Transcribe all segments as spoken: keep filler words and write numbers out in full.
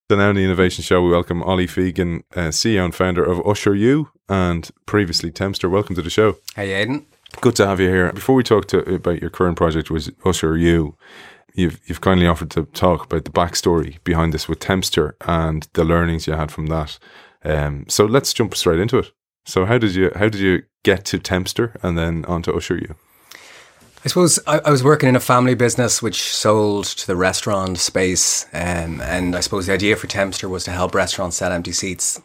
So now in the Innovation Show, we welcome Ollie Fegan, uh, C E O and founder of Usher U and previously Tempster. Welcome to the show. Hey, Aidan. Good to have you here. Before we talk to, about your current project with Usher U, you've you've kindly offered to talk about the backstory behind this with Tempster and the learnings you had from that. Um, so let's jump straight into it. So how did you how did you get to Tempster and then on to Usher U? I suppose I, I was working in a family business which sold to the restaurant space, um, and I suppose the idea for Tempster was to help restaurants sell empty seats.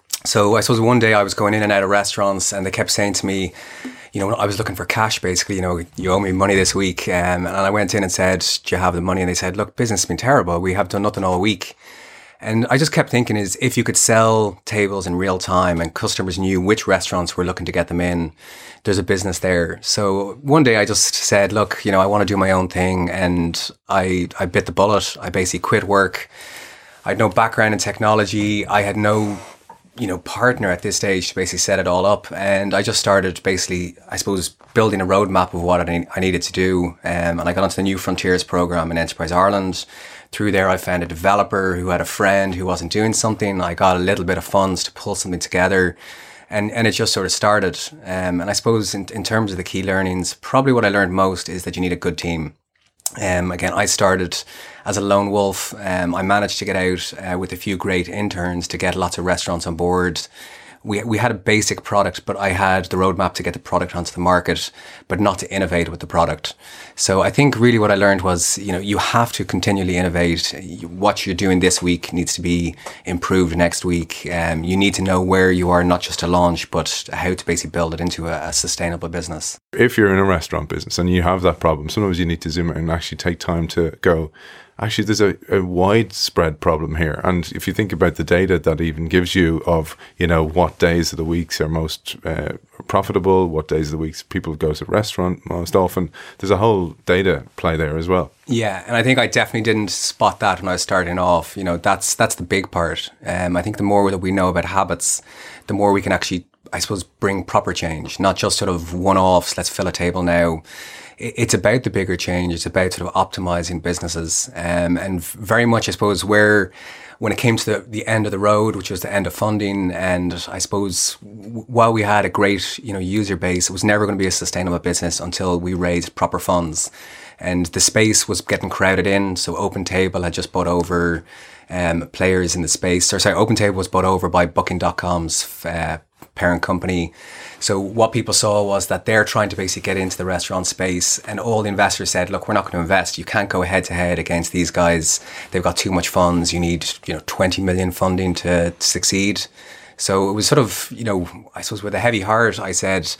So I suppose one day I was going in and out of restaurants, and they kept saying to me, you know, I was looking for cash basically, you know, you owe me money this week. Um, and I went in and said, do you have the money? And they said, look, business has been terrible. We have done nothing all week. And I just kept thinking is if you could sell tables in real time and customers knew which restaurants were looking to get them in, there's a business there. So one day I just said, look, you know, I want to do my own thing. And I, I bit the bullet. I basically quit work. I had no background in technology. I had no, you know, partner at this stage to basically set it all up. And I just started basically, I suppose, building a roadmap of what I, I needed to do. Um, and I got onto the New Frontiers program in Enterprise Ireland. Through there, I found a developer who had a friend who wasn't doing something. I got a little bit of funds to pull something together, and, and it just sort of started. Um, and I suppose in, in terms of the key learnings, probably what I learned most is that you need a good team. Um, again, I started as a lone wolf. Um, I managed to get out uh, with a few great interns to get lots of restaurants on board. We we had a basic product, but I had the roadmap to get the product onto the market, but not to innovate with the product. So I think really what I learned was, you know, you have to continually innovate. What you're doing this week needs to be improved next week. Um, you need to know where you are, not just to launch, but how to basically build it into a, a sustainable business. If you're in a restaurant business and you have that problem, sometimes you need to zoom out and actually take time to go, actually, there's a, a widespread problem here. And if you think about the data that even gives you of, you know, what days of the weeks are most uh, profitable, what days of the weeks people go to the restaurant most often, there's a whole data play there as well. Yeah, and I think I definitely didn't spot that when I was starting off. You know, that's that's the big part. Um, I think the more that we know about habits, the more we can actually, I suppose, bring proper change, not just sort of one-offs, let's fill a table now. It's about the bigger change. It's about sort of optimizing businesses. Um, and very much, I suppose, where when it came to the, the end of the road, which was the end of funding, and I suppose w- while we had a great, you know, user base, it was never going to be a sustainable business until we raised proper funds. And the space was getting crowded in. So OpenTable had just bought over um, players in the space. Or sorry, OpenTable was bought over by Booking dot com's uh, parent company. So what people saw was that they're trying to basically get into the restaurant space, and all the investors said, look, we're not going to invest. You can't go head to head against these guys. They've got too much funds. You need, you know, twenty million funding to, to succeed. So it was sort of, you know, I suppose with a heavy heart, I said,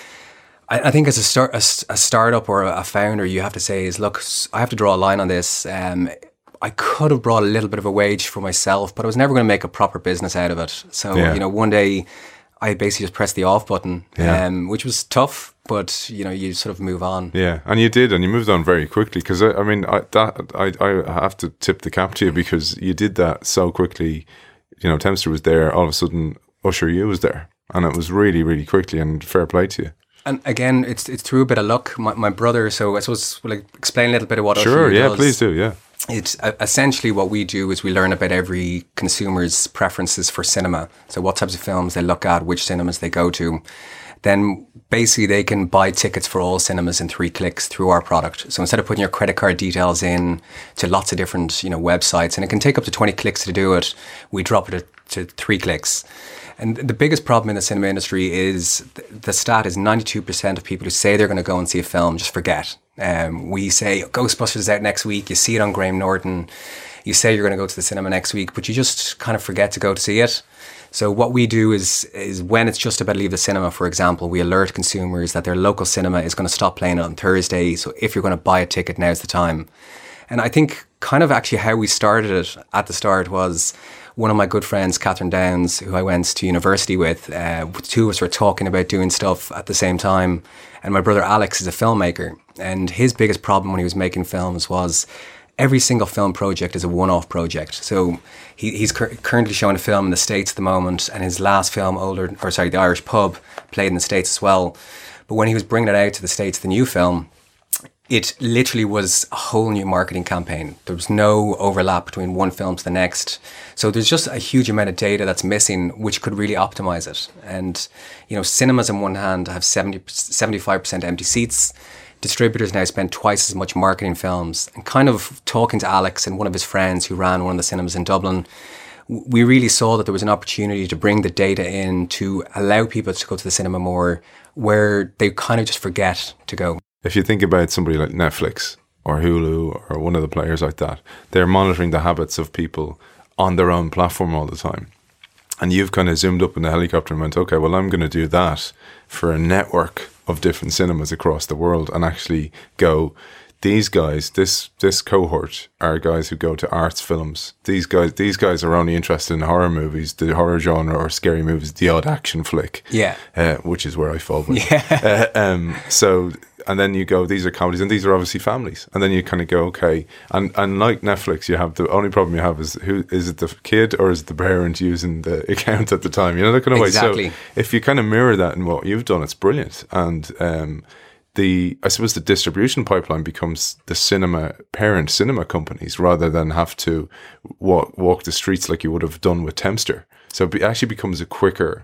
I, I think as a, start, a, a startup or a founder, you have to say is, look, I have to draw a line on this. Um, I could have brought a little bit of a wage for myself, but I was never going to make a proper business out of it. So, yeah. you know, one day I basically just pressed the off button, yeah. um, which was tough, but you know, you sort of move on. Yeah, and you did, and you moved on very quickly. Because I, I mean, I, that I, I have to tip the cap to you because you did that so quickly. You know, Tempster was there. All of a sudden, Usher U was there, and it was really, really quickly. And fair play to you. And again, it's it's through a bit of luck. My, my brother. So I suppose will I explain a little bit of what sure, Usher U yeah, does? please do, yeah. It's uh, essentially what we do is we learn about every consumer's preferences for cinema. So what types of films they look at, which cinemas they go to. Then basically they can buy tickets for all cinemas in three clicks through our product. So instead of putting your credit card details in to lots of different, you know, websites, and it can take up to twenty clicks to do it, we drop it to three clicks. And the biggest problem in the cinema industry is the stat is ninety-two percent of people who say they're going to go and see a film just forget. Um, we say Ghostbusters is out next week. You see it on Graham Norton. You say you're going to go to the cinema next week, but you just kind of forget to go to see it. So what we do is is when it's just about to leave the cinema, for example, we alert consumers that their local cinema is going to stop playing it on Thursday. So if you're going to buy a ticket, now's the time. And I think kind of actually how we started it at the start was one of my good friends, Catherine Downs, who I went to university with, uh, the two of us were talking about doing stuff at the same time. And my brother Alex is a filmmaker. And his biggest problem when he was making films was every single film project is a one-off project. So he, he's cur- currently showing a film in the States at the moment. And his last film, Older, or sorry, The Irish Pub, played in the States as well. But when he was bringing it out to the States, the new film, it literally was a whole new marketing campaign. There was no overlap between one film to the next. So there's just a huge amount of data that's missing, which could really optimize it. And, you know, cinemas on one hand have seventy, seventy-five percent empty seats. Distributors now spend twice as much marketing films. And kind of talking to Alex and one of his friends who ran one of the cinemas in Dublin, we really saw that there was an opportunity to bring the data in to allow people to go to the cinema more, where they kind of just forget to go. If you think about somebody like Netflix or Hulu or one of the players like that, they're monitoring the habits of people on their own platform all the time. And you've kind of zoomed up in the helicopter and went, okay, well, I'm going to do that for a network of different cinemas across the world and actually go, these guys, this this cohort are guys who go to arts films. These guys these guys are only interested in horror movies, the horror genre, or scary movies, the odd action flick. Yeah. Uh, which is where I fall with. Yeah. Uh, um, so, and then you go, these are comedies, and these are obviously families. And then you kind of go, okay. And and like Netflix, you have, the only problem you have is, who is it, the kid or is it the parent using the account at the time? You know, that kind of exactly. way. So if you kind of mirror that in what you've done, it's brilliant. And um The I suppose the distribution pipeline becomes the cinema parent cinema companies rather than have to walk walk the streets like you would have done with Tempster. So it actually becomes a quicker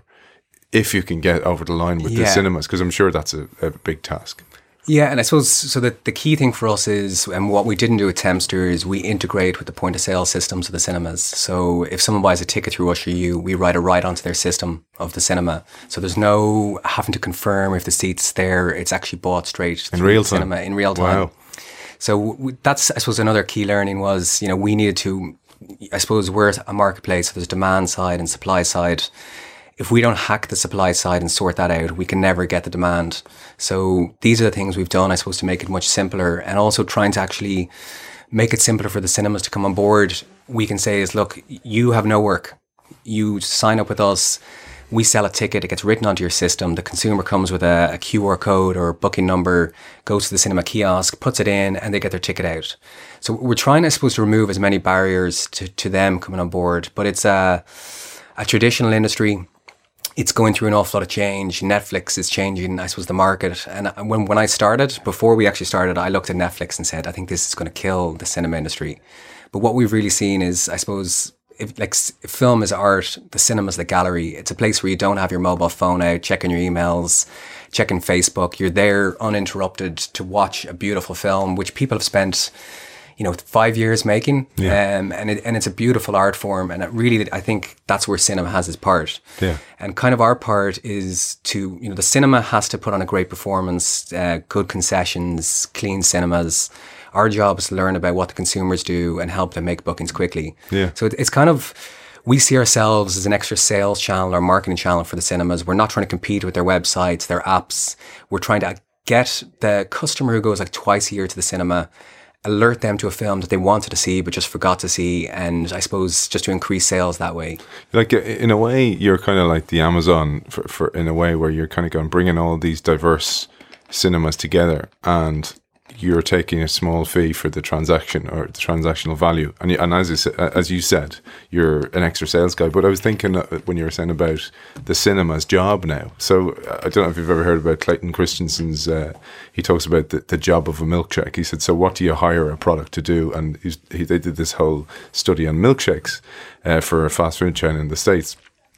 if you can get over the line with yeah. the cinemas, because I'm sure that's a, a big task. Yeah, and I suppose so that the key thing for us is, and what we didn't do with Tempster is we integrate with the point of sale systems of the cinemas. So if someone buys a ticket through Usher U, we write a write onto their system of the cinema. So there's no having to confirm if the seat's there. It's actually bought straight in real the time. cinema in real time. Wow. So we, that's, I suppose, another key learning was, you know, we needed to, I suppose we're a marketplace, so there's demand side and supply side. If we don't hack the supply side and sort that out, we can never get the demand. So these are the things we've done, I suppose, to make it much simpler, and also trying to actually make it simpler for the cinemas to come on board. We can say is, look, you have no work. You sign up with us. We sell a ticket. It gets written onto your system. The consumer comes with a, a Q R code or a booking number, goes to the cinema kiosk, puts it in, and they get their ticket out. So we're trying, I suppose, to remove as many barriers to, to them coming on board. But it's a, a traditional industry. It's going through an awful lot of change. Netflix is changing, I suppose, the market. And when when I started, before we actually started, I looked at Netflix and said, I think this is going to kill the cinema industry. But what we've really seen is, I suppose, if, like if film is art, the cinema is the gallery. It's a place where you don't have your mobile phone out, checking your emails, checking Facebook. You're there uninterrupted to watch a beautiful film, which people have spent, you know, five years making. Yeah. Um, and it, and it's a beautiful art form. And it really, I think that's where cinema has its part. Yeah. And kind of our part is to, you know, the cinema has to put on a great performance, uh, good concessions, clean cinemas. Our job is to learn about what the consumers do and help them make bookings quickly. Yeah. So it, it's kind of, we see ourselves as an extra sales channel or marketing channel for the cinemas. We're not trying to compete with their websites, their apps. We're trying to get the customer who goes like twice a year to the cinema, alert them to a film that they wanted to see but just forgot to see, and I suppose just to increase sales that way. Like in a way, you're kind of like the Amazon for, for in a way where you're kind of going bringing all these diverse cinemas together, and you're taking a small fee for the transaction or the transactional value. And you, and as you, sa- as you said, you're an extra sales guy. But I was thinking when you were saying about the cinema's job now. So I don't know if you've ever heard about Clayton Christensen's, uh, he talks about the, the job of a milkshake. He said, so what do you hire a product to do? And he's, he, they did this whole study on milkshakes uh, for a fast food chain in the States.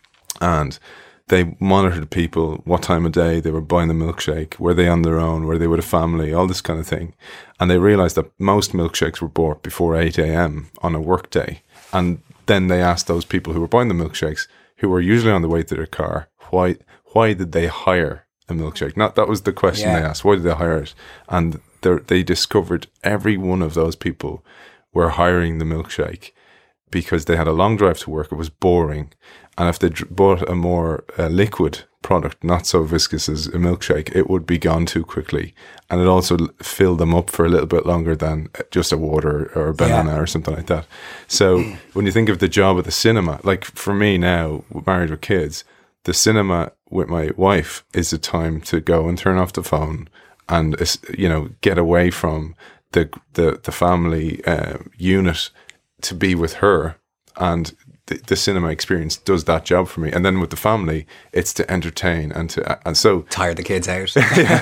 And they monitored people, what time of day they were buying the milkshake, were they on their own, were they with a family, all this kind of thing. And they realized that most milkshakes were bought before eight a.m. on a work day. And then they asked those people who were buying the milkshakes, who were usually on the way to their car, why why did they hire a milkshake? Not that was the question Yeah. they asked. Why did they hire it? And they discovered every one of those people were hiring the milkshake because they had a long drive to work. It was boring. And if they dr- bought a more uh, liquid product, not so viscous as a milkshake, it would be gone too quickly. And it also l- filled them up for a little bit longer than just a water or a banana Yeah. or something like that. So when you think of the job of the cinema, like for me now, married with kids, the cinema with my wife is a time to go and turn off the phone and, you know, get away from the the, the family uh, unit to be with her and the, the cinema experience does that job for me. And then with the family, it's to entertain and to and so tire the kids out.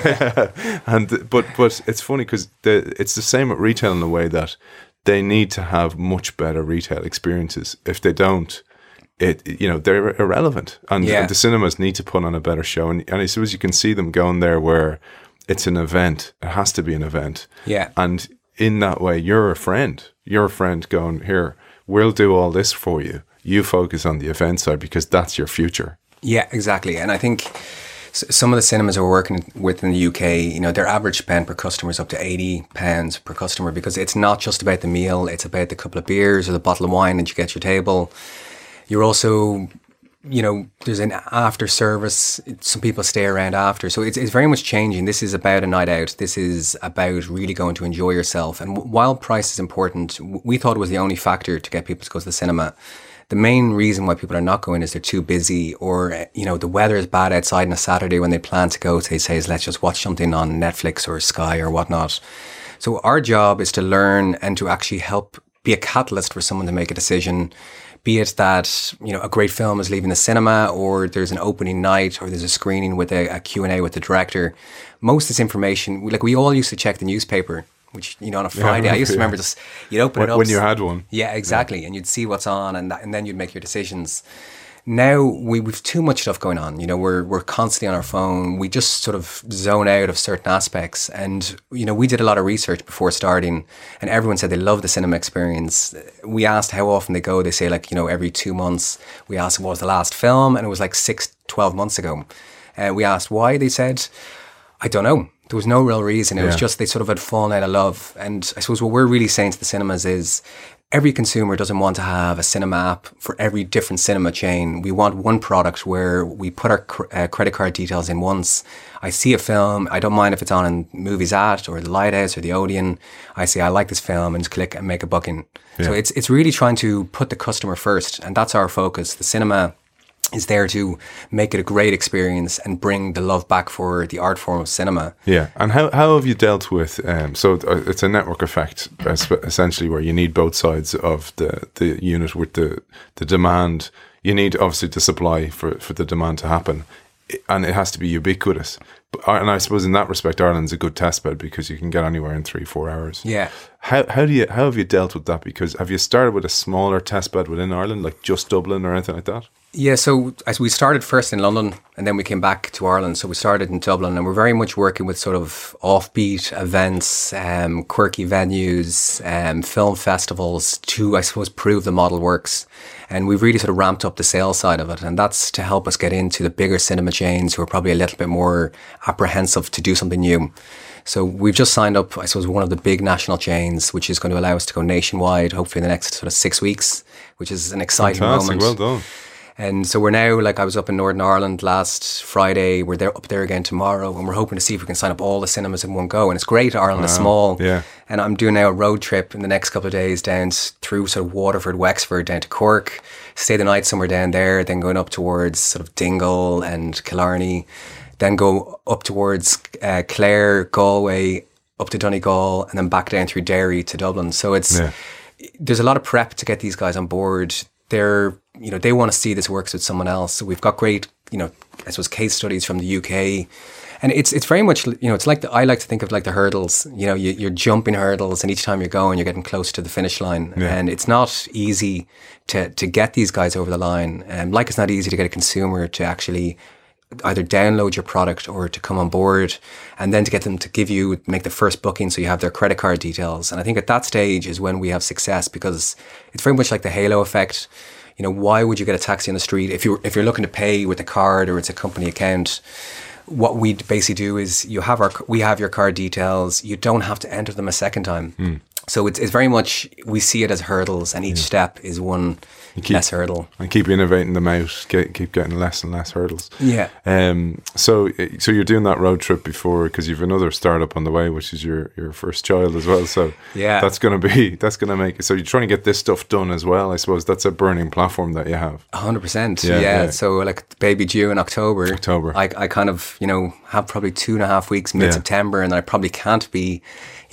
and but but it's funny because it's the same at retail in the way that they need to have much better retail experiences. If they don't, it you know they're irrelevant. And, yeah. and the cinemas need to put on a better show. And, and I suppose you can see them going there where it's an event. It has to be an event. Yeah. And in that way, you're a friend. You're a friend going, here, we'll do all this for you. You focus on the event side because that's your future. Yeah, exactly. And I think some of the cinemas we're working with in the U K, you know, their average spend per customer is up to eighty pounds per customer, because it's not just about the meal, it's about the couple of beers or the bottle of wine that you get at your table. You're also, you know, there's an after service. Some people stay around after. So it's, it's very much changing. This is about a night out. This is about really going to enjoy yourself. And while price is important, we thought it was the only factor to get people to go to the cinema. The main reason why people are not going is they're too busy, or, you know, the weather is bad outside on a Saturday when they plan to go. They say, let's just watch something on Netflix or Sky or whatnot. So our job is to learn and to actually help be a catalyst for someone to make a decision. Be it that, you know, a great film is leaving the cinema, or there's an opening night, or there's a screening with a, a Q and A with the director. Most of this information, like we all used to check the newspaper, which, you know, on a Friday, yeah, I used to yeah. remember just, you'd open when, it up. When you had one. Yeah, exactly. Yeah. And you'd see what's on, and, that, and then you'd make your decisions. Now we, we've too much stuff going on. You know, we're we're constantly on our phone. We just sort of zone out of certain aspects. And, you know, we did a lot of research before starting, and everyone said they love the cinema experience. We asked how often they go. They say, like, you know, every two months. We asked what was the last film, and it was like six, twelve months ago. And uh, we asked why. They said, I don't know. There was no real reason. It yeah. was just they sort of had fallen out of love. And I suppose what we're really saying to the cinemas is, every consumer doesn't want to have a cinema app for every different cinema chain. We want one product where we put our cr- uh, credit card details in once. I see a film, I don't mind if it's on in Movies At or the Lighthouse or the Odeon. I say, I like this film, and just click and make a booking. Yeah. So it's it's really trying to put the customer first, and that's our focus. The cinema is there to make it a great experience and bring the love back for the art form of cinema. Yeah. And how, how have you dealt with, um, so it's a network effect, essentially, where you need both sides of the, the unit with the, the demand. You need, obviously, the supply for, for the demand to happen, and it has to be ubiquitous. And I suppose in that respect, Ireland's a good test bed because you can get anywhere in three, four hours. Yeah. How how do you how have you dealt with that? Because have you started with a smaller test bed within Ireland, like just Dublin or anything like that? Yeah, so as we started first in London, and then we came back to Ireland. So we started in Dublin, and we're very much working with sort of offbeat events, um, quirky venues, um, film festivals to, I suppose, prove the model works. And we've really sort of ramped up the sales side of it. And that's to help us get into the bigger cinema chains who are probably a little bit more apprehensive to do something new. So we've just signed up, I suppose, one of the big national chains, which is going to allow us to go nationwide, hopefully in the next sort of six weeks, which is an exciting Fantastic. moment. Well done. And so we're now, like I was up in Northern Ireland last Friday, we're there up there again tomorrow, and we're hoping to see if we can sign up all the cinemas in one go. And it's great, Ireland wow. is small. Yeah. And I'm doing now a road trip in the next couple of days down through sort of Waterford, Wexford, down to Cork, stay the night somewhere down there, then going up towards sort of Dingle and Killarney, then go up towards uh, Clare, Galway, up to Donegal, and then back down through Derry to Dublin. So it's yeah. there's a lot of prep to get these guys on board. They're, you know, they want to see this works with someone else. So we've got great, you know, I suppose case studies from the U K, and it's it's very much, you know, it's like the, I like to think of like the hurdles. You know, you, you're jumping hurdles, and each time you're going, you're getting close to the finish line. Yeah. And it's not easy to to get these guys over the line. And um, like it's not easy to get a consumer to actually either download your product or to come on board, and then to get them to give you, make the first booking so you have their credit card details. And I think at that stage is when we have success, because it's very much like the halo effect. You know, why would you get a taxi on the street if you're if you're looking to pay with a card or it's a company account? What we basically do is you have our we have your card details. You don't have to enter them a second time. Mm. So it's it's very much, we see it as hurdles, and each yeah. step is one keep, less hurdle. And keep innovating them out, get, keep getting less and less hurdles. Yeah. Um. So so you're doing that road trip before, because you've another startup on the way, which is your, your first child as well. So yeah, that's going to be, that's going to make it. So you're trying to get this stuff done as well. I suppose that's a burning platform that you have. one hundred percent. Yeah, yeah. yeah. So like baby due in October. October. I, I kind of, you know, have probably two and a half weeks mid-September, yeah. and I probably can't be,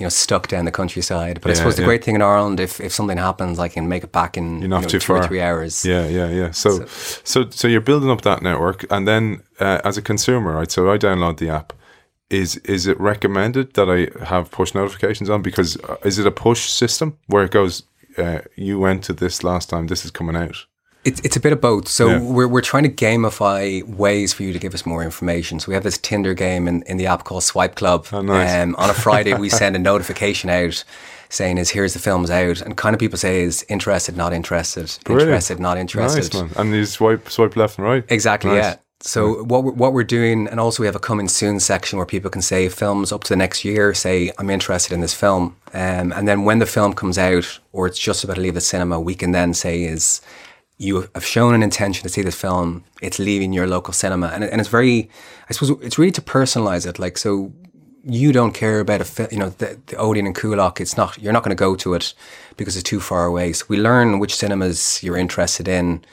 you know, stuck down the countryside. But I Yeah, suppose the yeah. great thing in Ireland, if, if something happens, I can make it back in You're not you know, too two or far. three hours. Yeah, yeah, yeah. So, so, so you're building up that network, and then uh, as a consumer, right? So I download the app. Is is it recommended that I have push notifications on? Because uh, is it a push system where it goes, uh, you went to this last time, this is coming out? It's it's a bit of both. So Yeah. we're we're trying to gamify ways for you to give us more information. So we have this Tinder game in, in the app called Swipe Club. Oh, nice. Um, on a Friday, we send a notification out saying is here's the film's out, and kind of people say is interested, not interested, Brilliant. interested, not interested. Nice, man. And you swipe swipe left and right. Exactly, Nice. yeah. So what we're, what we're doing, and also we have a coming soon section where people can say films up to the next year, say I'm interested in this film, um, and then when the film comes out or it's just about to leave the cinema, we can then say is you have shown an intention to see this film, it's leaving your local cinema, and it, and it's very, I suppose it's really to personalize it, like so. You don't care about a fi- you know the, the Odeon and Coolock. It's not you're not going to go to it because it's too far away. So we learn which cinemas you're interested in,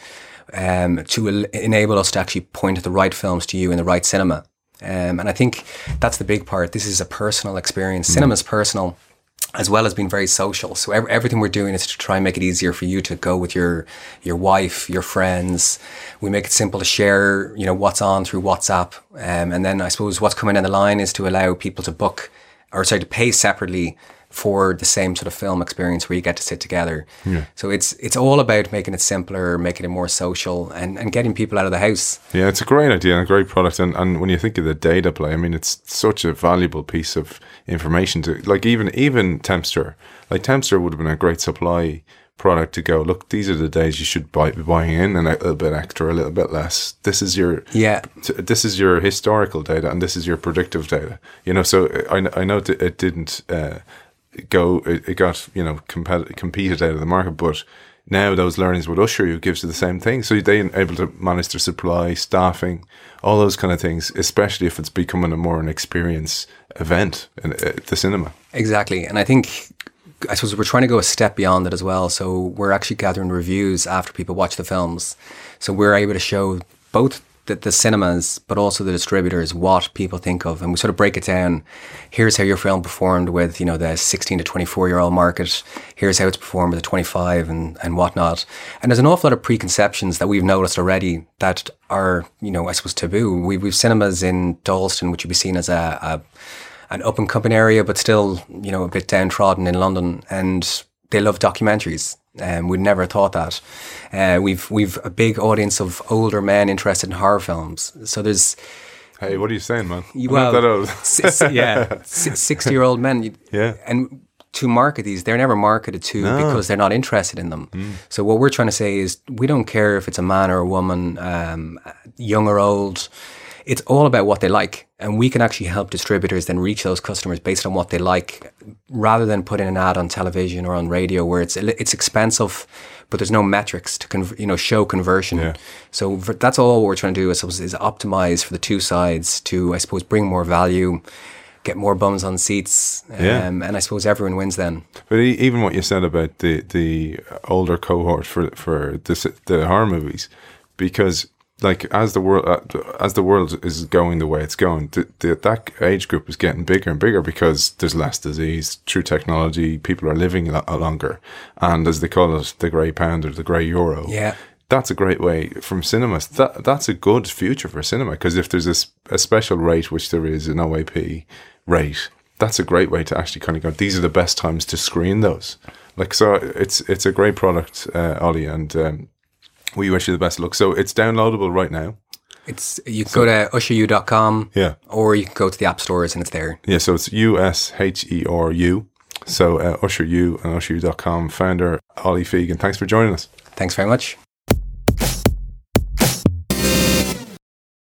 um, to el- enable us to actually point at the right films to you in the right cinema. Um, and I think that's the big part. This is a personal experience. Mm. Cinema's personal, as well as being very social. So ev- everything we're doing is to try and make it easier for you to go with your your wife, your friends. We make it simple to share, you know, what's on through WhatsApp. Um, and then I suppose what's coming in the line is to allow people to book, or sorry, to pay separately for the same sort of film experience where you get to sit together. Yeah. So it's it's all about making it simpler, making it more social, and, and getting people out of the house. Yeah, it's a great idea and a great product. And, and when you think of the data play, I mean, it's such a valuable piece of information to, like even even Tempster. Like Tempster would have been a great supply product to go, look, these are the days you should buy, be buying in, and a little bit extra, a little bit less. This is your Yeah. t- this is your historical data, and this is your predictive data. You know, so I, I know that it didn't uh, go, it, it got, you know, compet- competed out of the market, but now those learnings with Usher you gives you the same thing. So they're able to manage their supply, staffing, all those kind of things, especially if it's becoming a more an experience event in uh, the cinema. Exactly. And I think, I suppose we're trying to go a step beyond it as well. So we're actually gathering reviews after people watch the films. So we're able to show both the, the cinemas, but also the distributors, what people think of. And we sort of break it down. Here's how your film performed with, you know, the sixteen to twenty-four year old market. Here's how it's performed with the twenty-five and, and whatnot. And there's an awful lot of preconceptions that we've noticed already that are, you know, I suppose taboo. We, we've cinemas in Dalston, which would be seen as a, a an up and coming area, but still, you know, a bit downtrodden in London, and they love documentaries. And um, we'd never thought that. Uh, we've we've a big audience of older men interested in horror films. So there's, Hey, what are you saying, man? I'm well, not that old. s- yeah, sixty year old men. Yeah. And to market these, they're never marketed to No. because they're not interested in them. Mm. So what we're trying to say is, we don't care if it's a man or a woman, um, young or old. It's all about what they like, and we can actually help distributors then reach those customers based on what they like, rather than putting an ad on television or on radio where it's it's expensive, but there's no metrics to con- you know show conversion. Yeah. So for, that's all we're trying to do is, is optimize for the two sides to, I suppose, bring more value, get more bums on seats, um, Yeah. and I suppose everyone wins then. But e- even what you said about the the older cohort for for this, the horror movies, because like as the world uh, as the world is going the way it's going, the, the, that age group is getting bigger and bigger because there's less disease through technology. People are living a lot longer, and as they call it, the grey pound or the grey euro. Yeah. That's a great way from cinemas. That that's a good future for cinema, because if there's a, s- a special rate, which there is an O A P rate, that's a great way to actually kind of go, these are the best times to screen those. Like, so it's it's a great product, uh, Ollie, and um, we wish you the best of luck. So it's downloadable right now. It's you can go to usher u dot com, Yeah. or you can go to the app stores and it's there. Yeah, so it's U S H E R U. So uh, Usher U and usher u dot com founder Ollie Fegan. Thanks for joining us. Thanks very much.